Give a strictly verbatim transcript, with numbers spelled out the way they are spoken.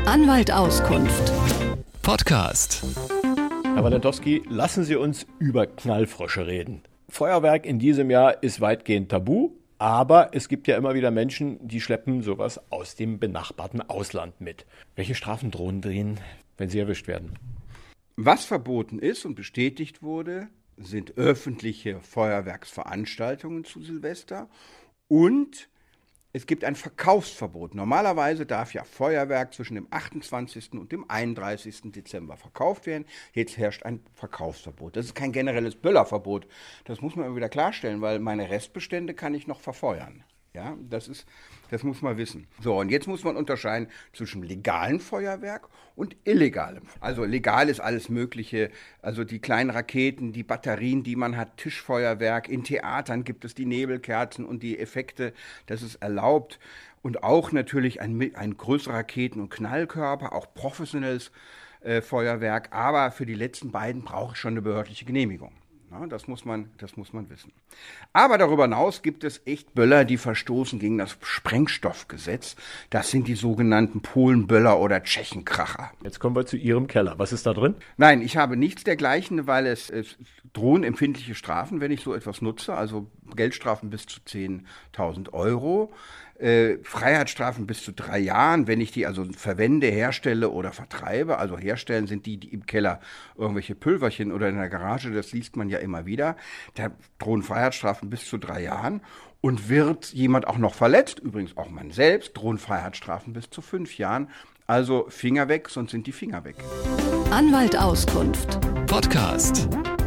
Anwalt Auskunft. Podcast. Herr Walentowski, lassen Sie uns über Knallfrösche reden. Feuerwerk in diesem Jahr ist weitgehend tabu, aber es gibt ja immer wieder Menschen, die schleppen sowas aus dem benachbarten Ausland mit. Welche Strafen drohen denen, wenn sie erwischt werden? Was verboten ist und bestätigt wurde, sind öffentliche Feuerwerksveranstaltungen zu Silvester und es gibt ein Verkaufsverbot. Normalerweise darf ja Feuerwerk zwischen dem achtundzwanzigsten und dem einunddreißigsten Dezember verkauft werden. Jetzt herrscht ein Verkaufsverbot. Das ist kein generelles Böllerverbot. Das muss man immer wieder klarstellen, weil meine Restbestände kann ich noch verfeuern. Ja, das ist, das muss man wissen. So, und jetzt muss man unterscheiden zwischen legalem Feuerwerk und illegalem. Also legal ist alles Mögliche, also die kleinen Raketen, die Batterien, die man hat, Tischfeuerwerk. In Theatern gibt es die Nebelkerzen und die Effekte, das ist erlaubt. Und auch natürlich ein, ein größerer Raketen- und Knallkörper, auch professionelles äh, Feuerwerk. Aber für die letzten beiden brauche ich schon eine behördliche Genehmigung. Ja, das muss man, das muss man wissen. Aber darüber hinaus gibt es echt Böller, die verstoßen gegen das Sprengstoffgesetz. Das sind die sogenannten Polenböller oder Tschechenkracher. Jetzt kommen wir zu Ihrem Keller. Was ist da drin? Nein, ich habe nichts dergleichen, weil es, es drohen empfindliche Strafen, wenn ich so etwas nutze. Also Geldstrafen bis zu zehntausend Euro. Äh, Freiheitsstrafen bis zu drei Jahren, wenn ich die also verwende, herstelle oder vertreibe. Also herstellen sind die, die im Keller irgendwelche Pülverchen oder in der Garage, das liest man ja immer wieder. Da drohen Freiheitsstrafen bis zu drei Jahren. Und wird jemand auch noch verletzt, übrigens auch man selbst, drohen Freiheitsstrafen bis zu fünf Jahren. Also Finger weg, sonst sind die Finger weg. Anwalt Auskunft. Podcast.